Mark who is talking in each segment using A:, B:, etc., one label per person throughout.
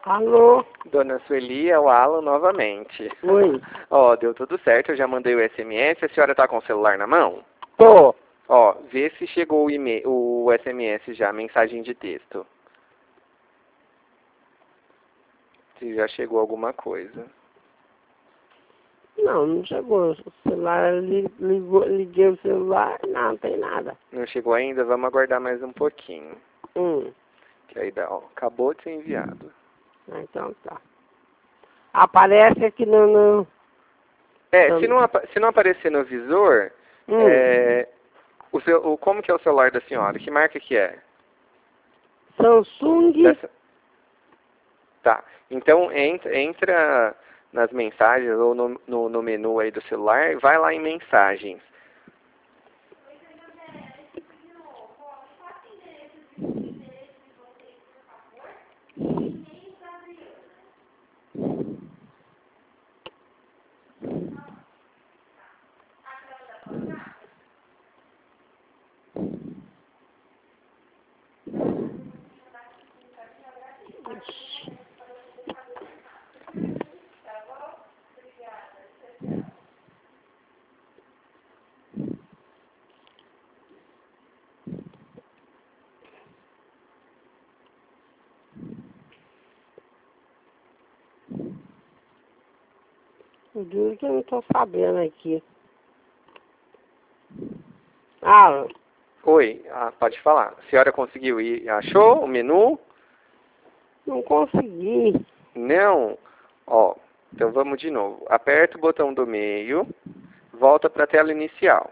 A: Alô?
B: Dona Sueli, é o Alan novamente.
A: Oi.
B: Ó, deu tudo certo, eu já mandei o SMS. A senhora tá com o celular na mão?
A: Tô.
B: Ó, vê se chegou o SMS já, mensagem de texto. Se já chegou alguma coisa.
A: Não chegou. O celular, liguei o celular, não tem nada.
B: Não chegou ainda? Vamos aguardar mais um pouquinho. Que aí dá, ó, acabou de ser enviado.
A: Então tá. Aparece aqui no...
B: Se não aparecer no visor, como que é o celular da senhora? Que marca que é?
A: Samsung.
B: Tá. Então entra nas mensagens ou no menu aí do celular, vai lá em mensagens.
A: Eu juro que eu não tô sabendo aqui. Ah,
B: Oi, pode falar. A senhora conseguiu ir? Achou o menu?
A: não consegui.
B: Não? Ó, então vamos de novo. Aperta o botão do meio, volta para a tela inicial.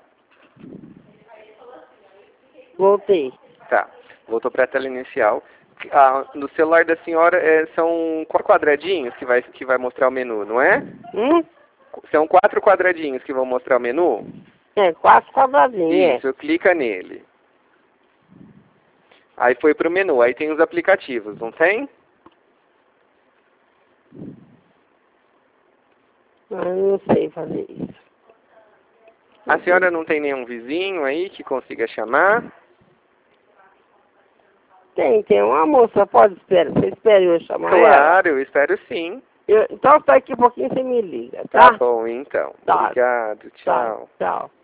A: Voltei.
B: Tá, voltou para a tela inicial. No celular da senhora são 4 quadradinhos que vai mostrar o menu, não é? São 4 quadradinhos que vão mostrar o menu?
A: 4 quadradinhos.
B: Isso, clica nele. Aí foi pro menu, aí tem os aplicativos, não tem?
A: Mas eu não sei fazer isso.
B: A senhora não tem nenhum vizinho aí que consiga chamar?
A: Tem uma moça, pode esperar. Você espera eu chamar ela?
B: Claro, eu espero sim.
A: Então daqui a pouquinho você me liga,
B: Tá
A: tá?
B: bom, então.
A: Tá.
B: Obrigado, tchau.
A: Tchau.